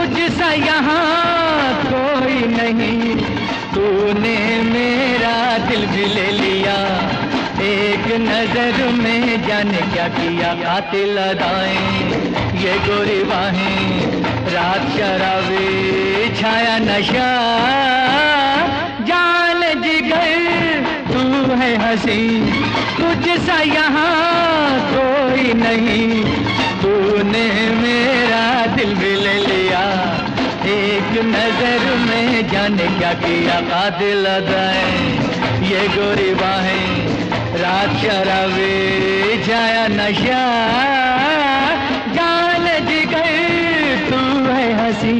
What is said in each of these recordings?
तुझसा यहाँ कोई नहीं, तूने मेरा दिल भी ले लिया। एक नजर में जाने क्या किया, कातिल अदाएं ये गोरी बाहें, रात शराबी छाया नशा, जान जिगर तू है हंसी, तुझसा यहाँ कोई नहीं, तूने मेरा दिल भी ले लिया। एक नजर में जाने क्या किया, कातिल अदाएं ये गोरी बाहें, रात शराबी छाया नशा, जान जिगर तू है हंसी।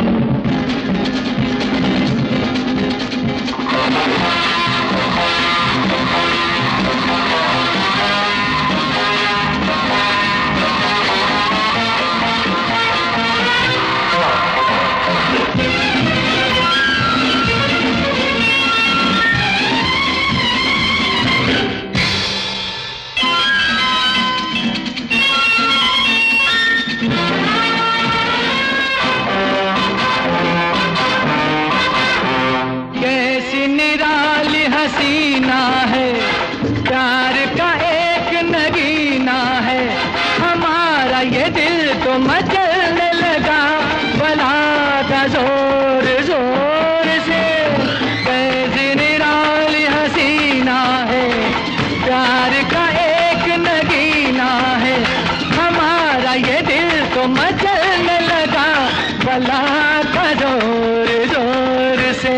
हसीना है प्यार का एक नगीना है, हमारा ये दिल तो मचलने लगा बला का जोर जोर से। कैसी निराली हसीना है प्यार का एक नगीना है, हमारा ये दिल तो मचलने लगा बला का जोर जोर से।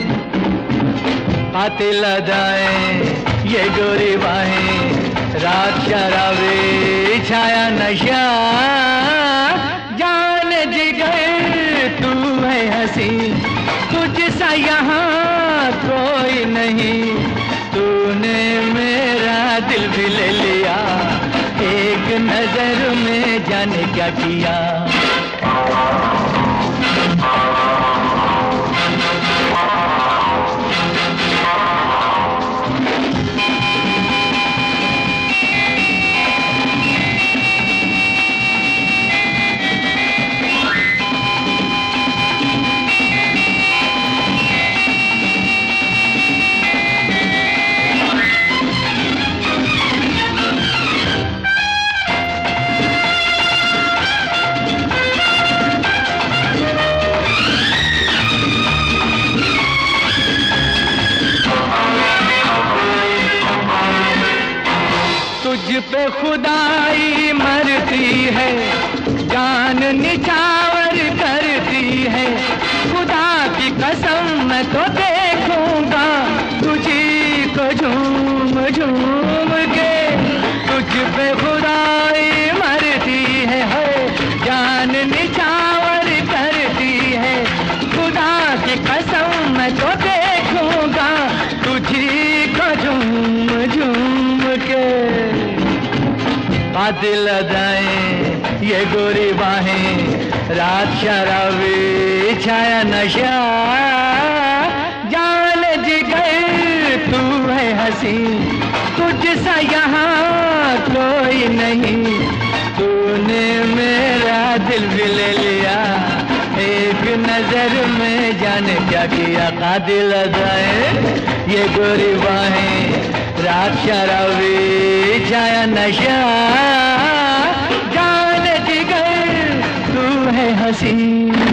कातिल अदाएं ये गोरी बाहें, रात शराबी छाया नशा, जान जिगर तू है हंसी, तुझसा यहाँ कोई नहीं, तूने मेरा दिल भी ले लिया। एक नजर में जाने क्या किया। तुझ पे खुदाई मरती है, जान निछावर करती है, खुदा की कसम मैं तो देखूंगा तुझी को झूम झूम के। तुझ पे खुदाई मरती है, जान निछावर करती है, खुदा की कसम मैं तो देखूंगा तुझी को झूम झूम के। कातिल अदाएं ये गोरी बाहें, रात शराबी छाया नशा, जान जिगर तू है हंसी, तुझसा यहाँ कोई नहीं, तूने मेरा दिल भी ले लिया। एक नजर में जाने क्या किया, कातिल अदाएं ये गोरी बाहें, रात शराबी छाया नशा, जान जिगर तू है हंसी।